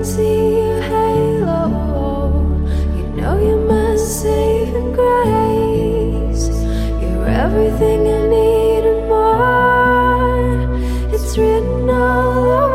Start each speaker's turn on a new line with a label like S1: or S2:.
S1: see your halo. You know you're my saving grace. You're everything I need and more. It's written all over